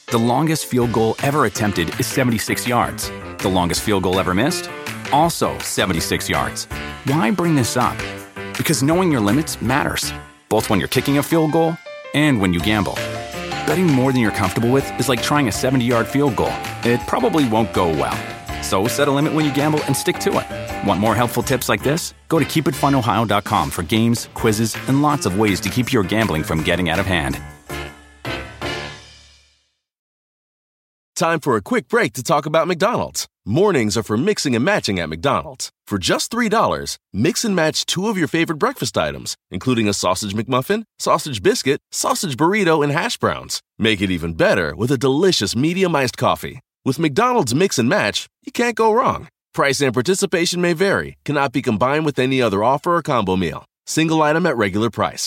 The longest field goal ever attempted is 76 yards. The longest field goal ever missed? Also 76 yards. Why bring this up? Because knowing your limits matters, both when you're kicking a field goal and when you gamble. Betting more than you're comfortable with is like trying a 70-yard field goal. It probably won't go well. So set a limit when you gamble and stick to it. Want more helpful tips like this? Go to keepitfunohio.com for games, quizzes, and lots of ways to keep your gambling from getting out of hand. Time for a quick break to talk about McDonald's. Mornings are for mixing and matching at McDonald's. For just $3, mix and match 2 of your favorite breakfast items, including a sausage McMuffin, sausage biscuit, sausage burrito, and hash browns. Make it even better with a delicious medium iced coffee. With McDonald's Mix and Match, you can't go wrong. Price and participation may vary, cannot be combined with any other offer or combo meal. Single item at regular price.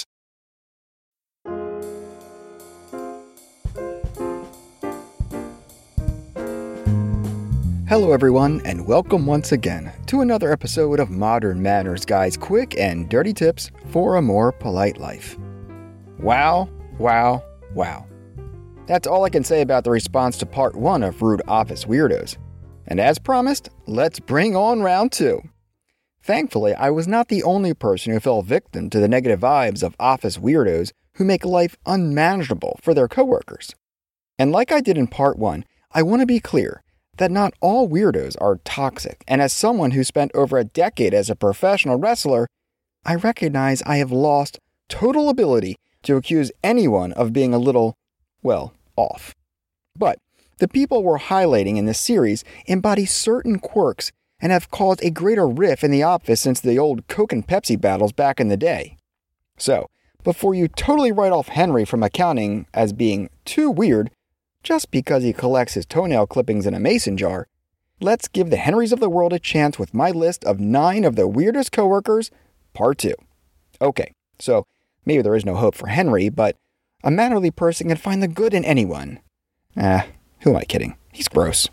Hello everyone, and welcome once again to another episode of Modern Manners Guy's quick and dirty tips for a more polite life. Wow, wow, wow. That's all I can say about the response to part 1 of Rude Office Weirdos. And as promised, let's bring on round 2. Thankfully, I was not the only person who fell victim to the negative vibes of office weirdos who make life unmanageable for their coworkers. And like I did in part 1, I want to be clear that not all weirdos are toxic, and as someone who spent over a decade as a professional wrestler, I recognize I have lost total ability to accuse anyone of being a little, well, off. But the people we're highlighting in this series embody certain quirks and have caused a greater rift in the office since the old Coke and Pepsi battles back in the day. So, before you totally write off Henry from accounting as being too weird, just because he collects his toenail clippings in a mason jar, let's give the Henrys of the world a chance with my list of 9 of the weirdest coworkers, part 2. Okay, so maybe there is no hope for Henry, but a mannerly person can find the good in anyone. Who am I kidding? He's gross.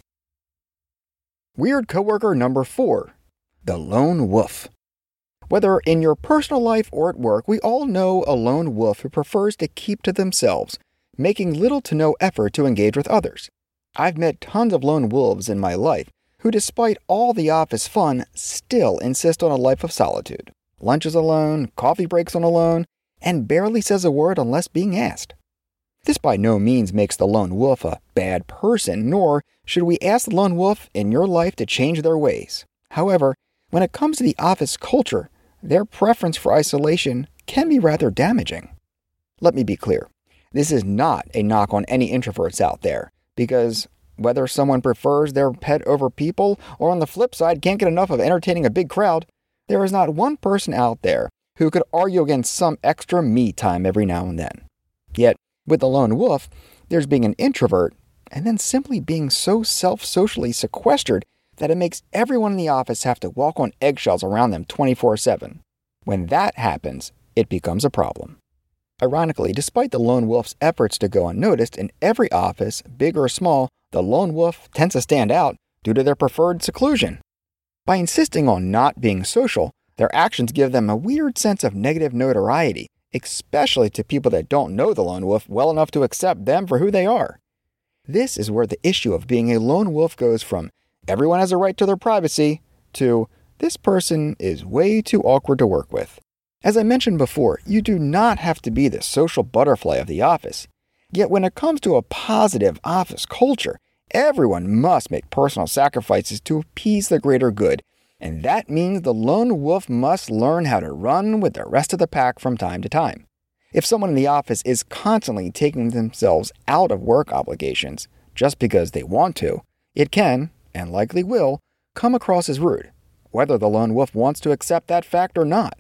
Weird coworker number 4, the lone wolf. Whether in your personal life or at work, we all know a lone wolf who prefers to keep to themselves, making little to no effort to engage with others. I've met tons of lone wolves in my life who, despite all the office fun, still insist on a life of solitude. Lunches alone, coffee breaks on alone, and barely says a word unless being asked. This by no means makes the lone wolf a bad person, nor should we ask the lone wolf in your life to change their ways. However, when it comes to the office culture, their preference for isolation can be rather damaging. Let me be clear. This is not a knock on any introverts out there, because whether someone prefers their pet over people or on the flip side can't get enough of entertaining a big crowd, there is not one person out there who could argue against some extra me time every now and then. Yet, with the lone wolf, there's being an introvert and then simply being so self-socially sequestered that it makes everyone in the office have to walk on eggshells around them 24/7. When that happens, it becomes a problem. Ironically, despite the lone wolf's efforts to go unnoticed, in every office, big or small, the lone wolf tends to stand out due to their preferred seclusion. By insisting on not being social, their actions give them a weird sense of negative notoriety, especially to people that don't know the lone wolf well enough to accept them for who they are. This is where the issue of being a lone wolf goes from everyone has a right to their privacy to this person is way too awkward to work with. As I mentioned before, you do not have to be the social butterfly of the office. Yet when it comes to a positive office culture, everyone must make personal sacrifices to appease the greater good, and that means the lone wolf must learn how to run with the rest of the pack from time to time. If someone in the office is constantly taking themselves out of work obligations just because they want to, it can, and likely will, come across as rude, whether the lone wolf wants to accept that fact or not.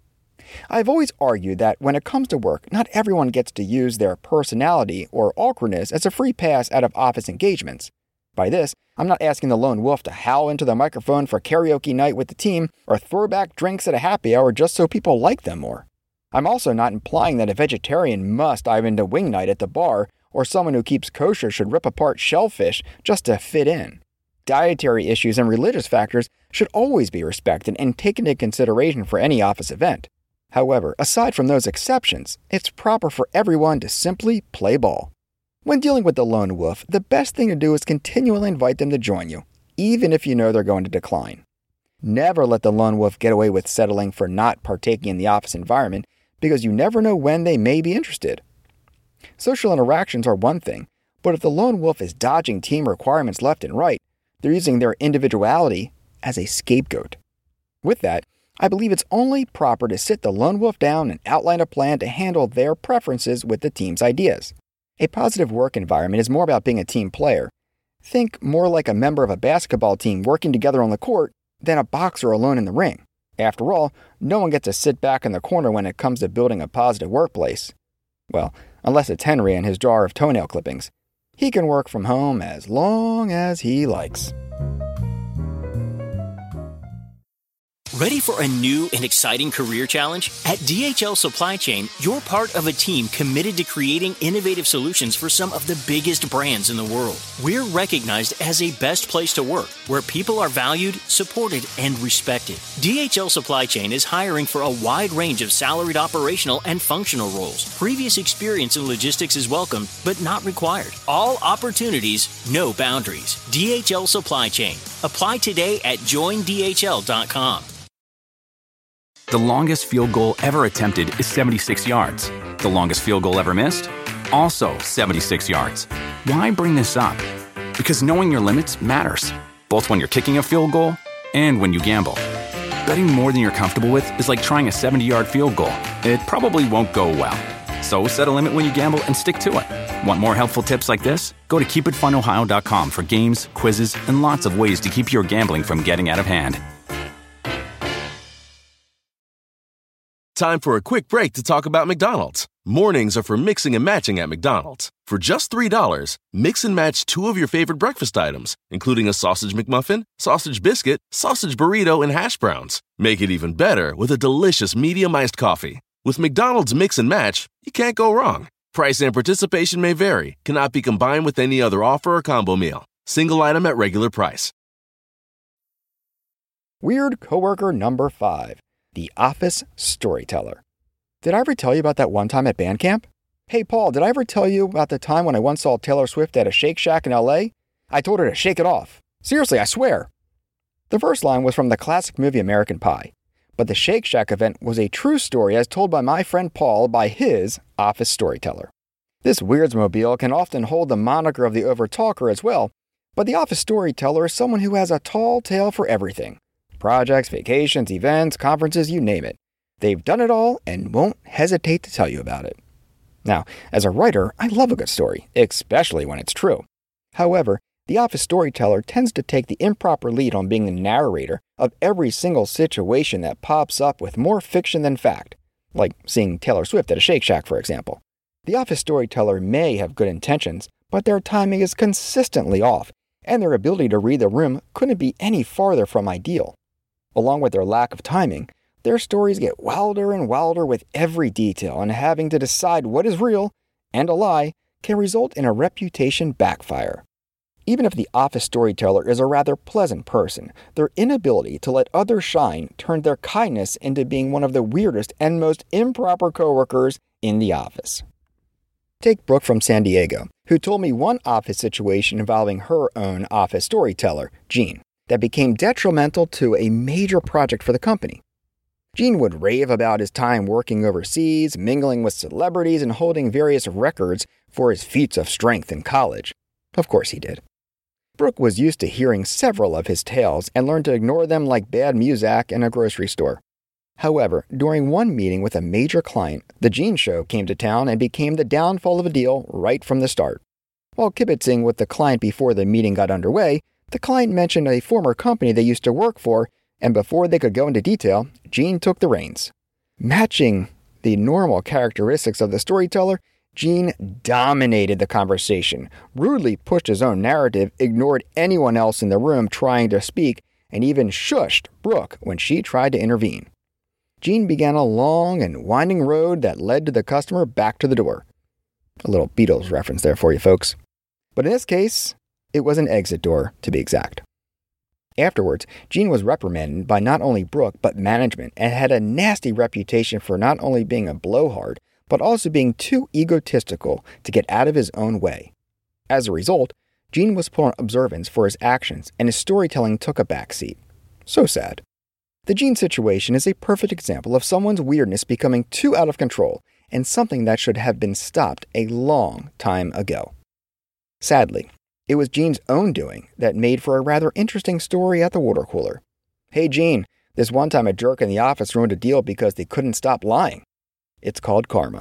I've always argued that when it comes to work, not everyone gets to use their personality or awkwardness as a free pass out of office engagements. By this, I'm not asking the lone wolf to howl into the microphone for karaoke night with the team or throw back drinks at a happy hour just so people like them more. I'm also not implying that a vegetarian must dive into wing night at the bar or someone who keeps kosher should rip apart shellfish just to fit in. Dietary issues and religious factors should always be respected and taken into consideration for any office event. However, aside from those exceptions, it's proper for everyone to simply play ball. When dealing with the lone wolf, the best thing to do is continually invite them to join you, even if you know they're going to decline. Never let the lone wolf get away with settling for not partaking in the office environment, because you never know when they may be interested. Social interactions are one thing, but if the lone wolf is dodging team requirements left and right, they're using their individuality as a scapegoat. With that, I believe it's only proper to sit the lone wolf down and outline a plan to handle their preferences with the team's ideas. A positive work environment is more about being a team player. Think more like a member of a basketball team working together on the court than a boxer alone in the ring. After all, no one gets to sit back in the corner when it comes to building a positive workplace. Well, unless it's Henry and his jar of toenail clippings. He can work from home as long as he likes. Ready for a new and exciting career challenge? At DHL Supply Chain, you're part of a team committed to creating innovative solutions for some of the biggest brands in the world. We're recognized as a best place to work, where people are valued, supported, and respected. DHL Supply Chain is hiring for a wide range of salaried operational and functional roles. Previous experience in logistics is welcome, but not required. All opportunities, no boundaries. DHL Supply Chain. Apply today at joindhl.com. The longest field goal ever attempted is 76 yards. The longest field goal ever missed? Also 76 yards. Why bring this up? Because knowing your limits matters, both when you're kicking a field goal and when you gamble. Betting more than you're comfortable with is like trying a 70-yard field goal. It probably won't go well. So set a limit when you gamble and stick to it. Want more helpful tips like this? Go to keepitfunohio.com for games, quizzes, and lots of ways to keep your gambling from getting out of hand. Time for a quick break to talk about McDonald's. Mornings are for mixing and matching at McDonald's. For just $3, mix and match 2 of your favorite breakfast items, including a sausage McMuffin, sausage biscuit, sausage burrito, and hash browns. Make it even better with a delicious medium iced coffee. With McDonald's Mix and Match, you can't go wrong. Price and participation may vary, cannot be combined with any other offer or combo meal. Single item at regular price. Weird coworker number 5. The Office Storyteller. Did I ever tell you about that one time at band camp? Hey, Paul, did I ever tell you about the time when I once saw Taylor Swift at a Shake Shack in L.A.? I told her to shake it off. Seriously, I swear. The first line was from the classic movie American Pie, but the Shake Shack event was a true story as told by my friend Paul by his Office Storyteller. This Weirdsmobile can often hold the moniker of the overtalker as well, but the Office Storyteller is someone who has a tall tale for everything. Projects, vacations, events, conferences, you name it. They've done it all and won't hesitate to tell you about it. Now, as a writer, I love a good story, especially when it's true. However, the Office Storyteller tends to take the improper lead on being the narrator of every single situation that pops up with more fiction than fact, like seeing Taylor Swift at a Shake Shack, for example. The Office Storyteller may have good intentions, but their timing is consistently off, and their ability to read the room couldn't be any farther from ideal. Along with their lack of timing, their stories get wilder and wilder with every detail, and having to decide what is real and a lie can result in a reputation backfire. Even if the Office Storyteller is a rather pleasant person, their inability to let others shine turned their kindness into being one of the weirdest and most improper coworkers in the office. Take Brooke from San Diego, who told me one office situation involving her own Office Storyteller, Jean, that became detrimental to a major project for the company. Gene would rave about his time working overseas, mingling with celebrities, and holding various records for his feats of strength in college. Of course he did. Brooke was used to hearing several of his tales and learned to ignore them like bad muzak in a grocery store. However, during one meeting with a major client, the Gene Show came to town and became the downfall of a deal right from the start. While kibitzing with the client before the meeting got underway, the client mentioned a former company they used to work for, and before they could go into detail, Gene took the reins. Matching the normal characteristics of the storyteller, Gene dominated the conversation, rudely pushed his own narrative, ignored anyone else in the room trying to speak, and even shushed Brooke when she tried to intervene. Gene began a long and winding road that led to the customer back to the door. A little Beatles reference there for you folks. But in this case, it was an exit door, to be exact. Afterwards, Gene was reprimanded by not only Brooke, but management, and had a nasty reputation for not only being a blowhard, but also being too egotistical to get out of his own way. As a result, Gene was put on observance for his actions, and his storytelling took a backseat. So sad. The Gene situation is a perfect example of someone's weirdness becoming too out of control and something that should have been stopped a long time ago. Sadly, it was Gene's own doing that made for a rather interesting story at the water cooler. Hey Gene, this one time a jerk in the office ruined a deal because they couldn't stop lying. It's called karma.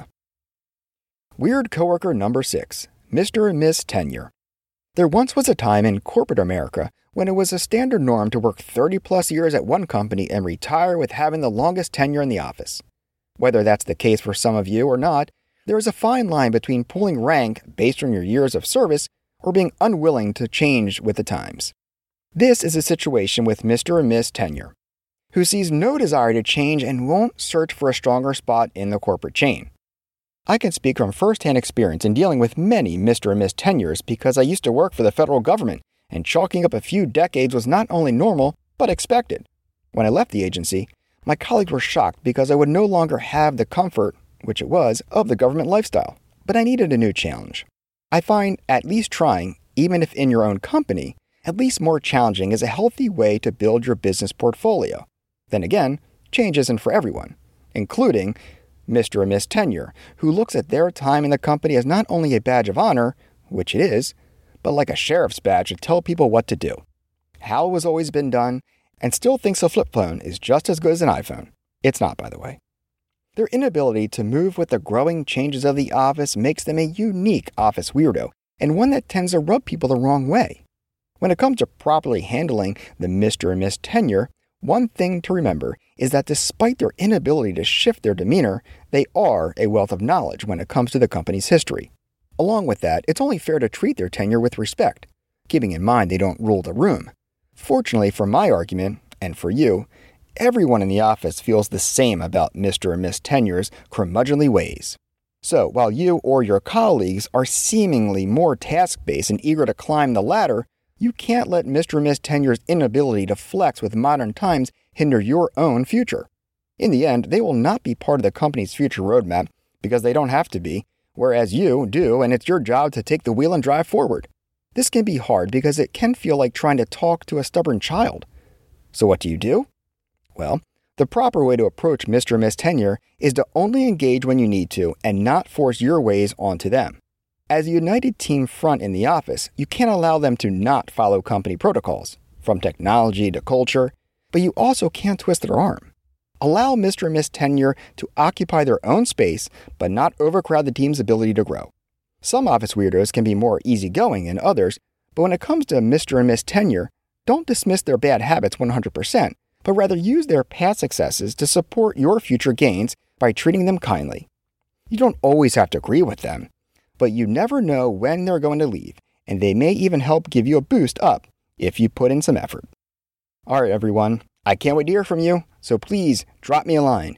Weird coworker number 6, Mr. and Miss Tenure. There once was a time in corporate America when it was a standard norm to work 30-plus years at one company and retire with having the longest tenure in the office. Whether that's the case for some of you or not, there is a fine line between pulling rank based on your years of service or being unwilling to change with the times. This is a situation with Mr. and Miss Tenure, who sees no desire to change and won't search for a stronger spot in the corporate chain. I can speak from first-hand experience in dealing with many Mr. and Miss Tenures because I used to work for the federal government, and chalking up a few decades was not only normal, but expected. When I left the agency, my colleagues were shocked because I would no longer have the comfort, which it was, of the government lifestyle. But I needed a new challenge. I find at least trying, even if in your own company, at least more challenging is a healthy way to build your business portfolio. Then again, change isn't for everyone, including Mr. and Miss Tenure, who looks at their time in the company as not only a badge of honor, which it is, but like a sheriff's badge to tell people what to do, how it was always been done, and still thinks a flip phone is just as good as an iPhone. It's not, by the way. Their inability to move with the growing changes of the office makes them a unique office weirdo, and one that tends to rub people the wrong way. When it comes to properly handling the Mr. and Miss Tenure, one thing to remember is that despite their inability to shift their demeanor, they are a wealth of knowledge when it comes to the company's history. Along with that, it's only fair to treat their tenure with respect, keeping in mind they don't rule the room. Fortunately for my argument, and for you, everyone in the office feels the same about Mr. and Miss Tenure's curmudgeonly ways. So, while you or your colleagues are seemingly more task-based and eager to climb the ladder, you can't let Mr. and Miss Tenure's inability to flex with modern times hinder your own future. In the end, they will not be part of the company's future roadmap because they don't have to be, whereas you do, and it's your job to take the wheel and drive forward. This can be hard because it can feel like trying to talk to a stubborn child. So what do? Well, the proper way to approach Mr. and Miss Tenure is to only engage when you need to and not force your ways onto them. As a united team front in the office, you can't allow them to not follow company protocols, from technology to culture, but you also can't twist their arm. Allow Mr. and Miss Tenure to occupy their own space, but not overcrowd the team's ability to grow. Some office weirdos can be more easygoing than others, but when it comes to Mr. and Miss Tenure, don't dismiss their bad habits 100%, but rather use their past successes to support your future gains by treating them kindly. You don't always have to agree with them, but you never know when they're going to leave, and they may even help give you a boost up if you put in some effort. All right, everyone, I can't wait to hear from you, so please drop me a line,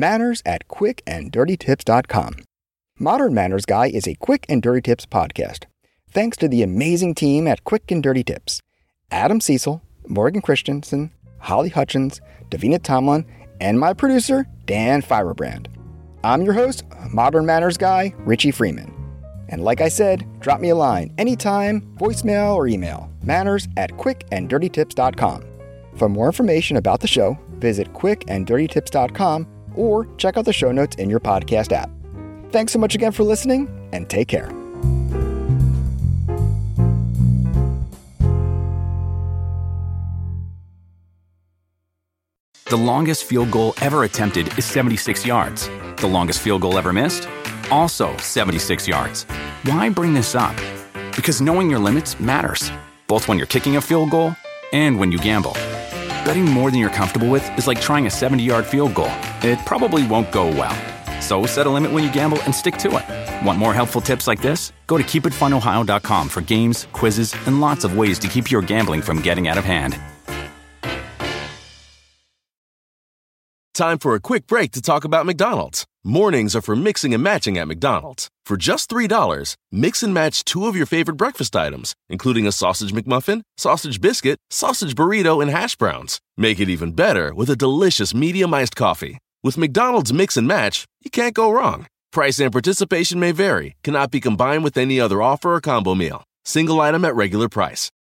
manners@quickanddirtytips.com. Modern Manners Guy is a Quick and Dirty Tips podcast. Thanks to the amazing team at Quick and Dirty Tips, Adam Cecil, Morgan Christensen, Holly Hutchins, Davina Tomlin, and my producer, Dan Firebrand. I'm your host, Modern Manners Guy, Richie Freeman. And like I said, drop me a line anytime, voicemail or email, manners@quickanddirtytips.com. For more information about the show, visit quickanddirtytips.com or check out the show notes in your podcast app. Thanks so much again for listening, and take care. The longest field goal ever attempted is 76 yards. The longest field goal ever missed? Also 76 yards. Why bring this up? Because knowing your limits matters, both when you're kicking a field goal and when you gamble. Betting more than you're comfortable with is like trying a 70-yard field goal. It probably won't go well. So set a limit when you gamble and stick to it. Want more helpful tips like this? Go to keepitfunohio.com for games, quizzes, and lots of ways to keep your gambling from getting out of hand. Time for a quick break to talk about McDonald's. Mornings are for mixing and matching at McDonald's. For just $3, mix and match 2 of your favorite breakfast items, including a sausage McMuffin, sausage biscuit, sausage burrito, and hash browns. Make it even better with a delicious medium iced coffee. With McDonald's Mix and Match, you can't go wrong. Price and participation may vary. Cannot be combined with any other offer or combo meal. Single item at regular price.